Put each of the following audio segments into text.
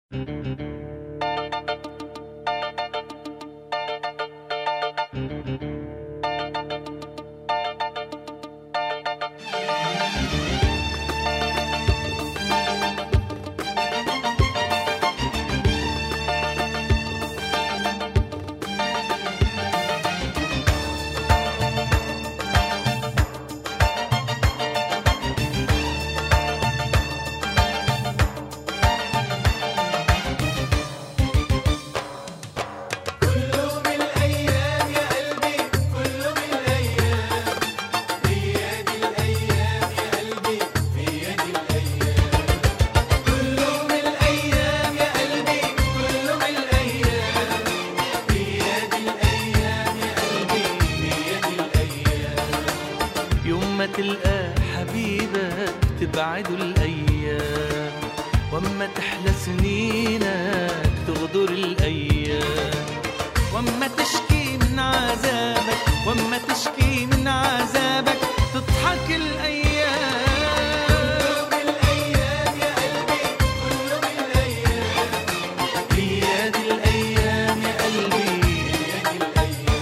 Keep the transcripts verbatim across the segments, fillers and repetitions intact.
ما تلقى حبيبك تبعده الأيام، وأما تحلى سنينك تغدر الأيام، وأما تشكي من عذابك وأما تشكي من عذابك تضحك الأيام. كله بالأيام يا قلبي، كله بالأيام، هي دي الأيام يا قلبي، هي دي الأيام.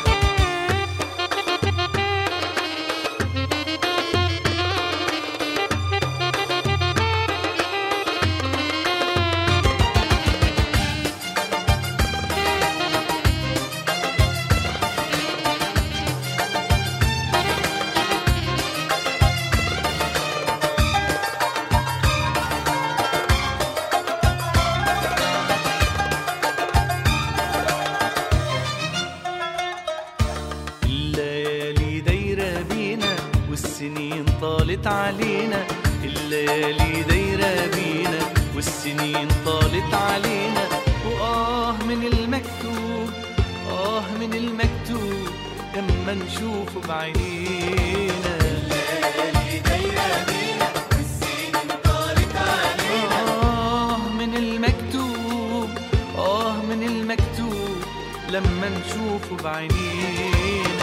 والسنين طالت علينا، الليالي دايرة بينا والسنين طالت علينا، وآه من المكتوب، آه من المكتوب لما نشوفه بعينينا. الليالي دايرة بينا والسنين طالت علينا، آه من المكتوب، آه من المكتوب لما نشوفه بعينينا.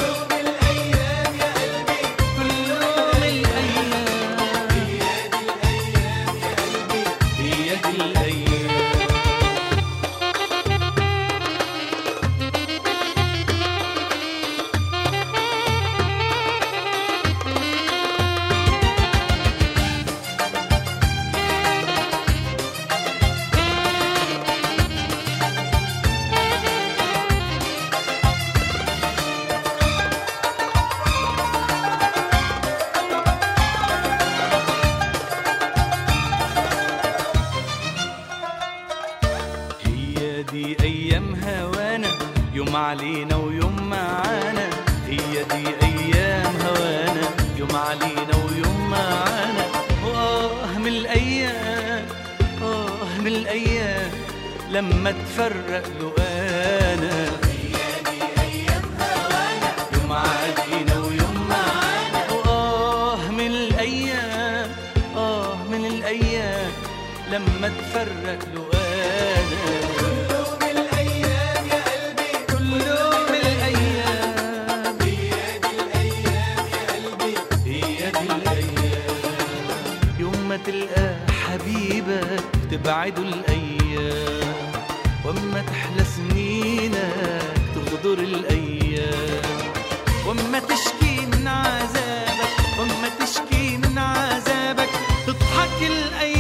دي أيام هوانا، يوم علينا ويوم معانا، هي دي أيام هوانا، يوم علينا ويوم معانا، وآه من الأيام، آه من الأيام لما تفرق لقانا. هي دي أيام هوانا، يوم علينا ويوم معانا، وآه من الأيام، آه من الأيام لما تفرق لقانا. تلقى حبيبك تبعده الأيام، وأما تحلى سنينك تغدر الأيام، وأما تشكي من عذابك وأما تشكي من عذابك تضحك الأيام.